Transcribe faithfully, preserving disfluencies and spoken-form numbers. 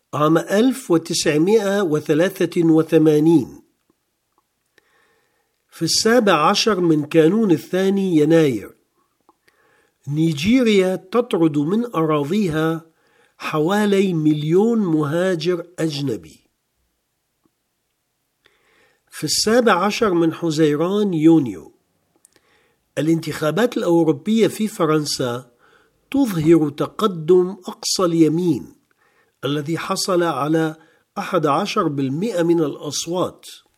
عام ألف وتسعمائة وثلاثة وثمانين. في السابع عشر من كانون الثاني يناير، نيجيريا تطرد من أراضيها حوالي مليون مهاجر أجنبي. في السابع عشر من حزيران يونيو، الانتخابات الأوروبية في فرنسا تظهر تقدم أقصى اليمين الذي حصل على أحد عشر بالمئة من الأصوات،